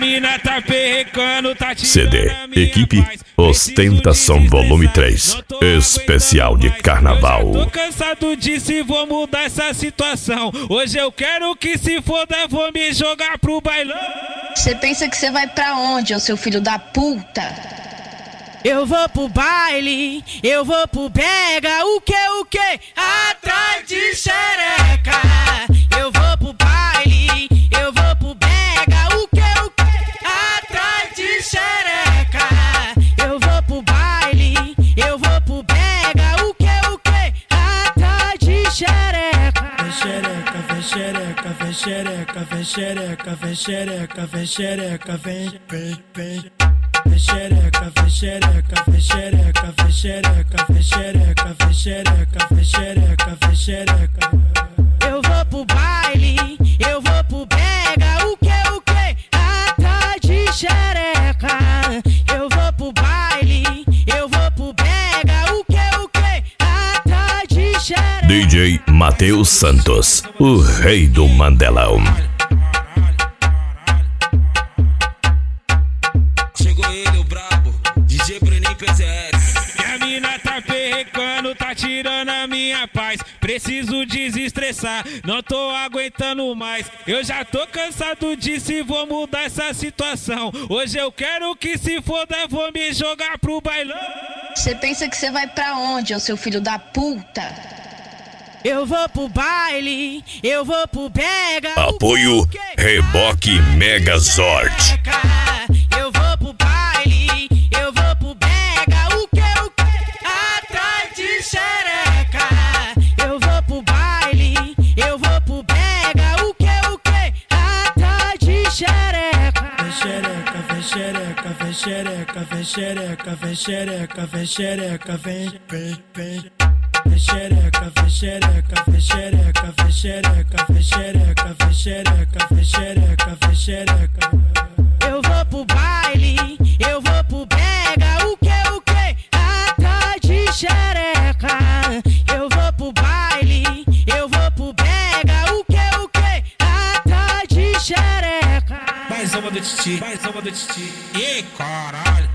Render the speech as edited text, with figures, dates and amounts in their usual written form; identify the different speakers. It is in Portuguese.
Speaker 1: mina tá perrecando, tá tirando
Speaker 2: CD
Speaker 1: a minha
Speaker 2: Equipe
Speaker 1: paz.
Speaker 2: Ostentação Volume 3 Especial de Carnaval.
Speaker 1: Eu já tô cansado disso e vou mudar essa situação. Hoje eu quero que se foda, vou me jogar pro bailão.
Speaker 3: Você pensa que você vai pra onde, ô seu filho da puta?
Speaker 4: Eu vou pro baile, eu vou pro brega, o que? Atrás de xereca. Eu vou pro baile, eu vou pro brega, o que? Atrás de xereca. Eu vou pro baile, eu vou pro brega, o que? Atrás de xereca.
Speaker 5: Vem xereca, vem xereca, vem xereca, vem xereca, vem xereca, vem xereca, vem. Vem xereca, vem xereca, vem xereca, vem xereca, vem xereca, vem xereca, vem xereca, vem xereca.
Speaker 4: Eu vou pro baile, eu vou pro brega, o que? Atrás de xereca. Eu vou pro baile, eu vou pro brega, o que? Atrás de xereca.
Speaker 2: DJ Matheus Santos, o rei do Mandelão.
Speaker 6: Chegou ele, o brabo, DJ Breninho PZS.
Speaker 1: Minha mina tá perrecando, tá tirando a minha paz. Preciso desestressar, não tô aguentando mais. Eu já tô cansado disso e vou mudar essa situação. Hoje eu quero que se foda, vou me jogar pro bailão.
Speaker 3: Você pensa que você vai pra onde, ô seu filho da puta?
Speaker 4: Eu vou pro baile, eu vou pro brega.
Speaker 2: Apoio Reboque Megazord.
Speaker 4: Eu vou pro baile, eu vou pro brega, o que? Atrás de xereca. Eu vou pro baile, eu vou pro brega, o que? Atrás de xereca.
Speaker 5: Vem xereca, vem xereca, vem xereca, vem xereca, vem xereca, vem xereca, vem. Vem xereca, vem xereca, vem xereca, vem xereca, vem xereca, vem xereca, vem xereca, vem xereca.
Speaker 4: Eu vou pro baile, eu vou pro brega, o que? Atrás de xereca. Eu vou pro baile, eu vou pro brega, o que? Atrás de xereca.
Speaker 6: Mais uma do Titi, mais uma do Titi. Ih, caralho.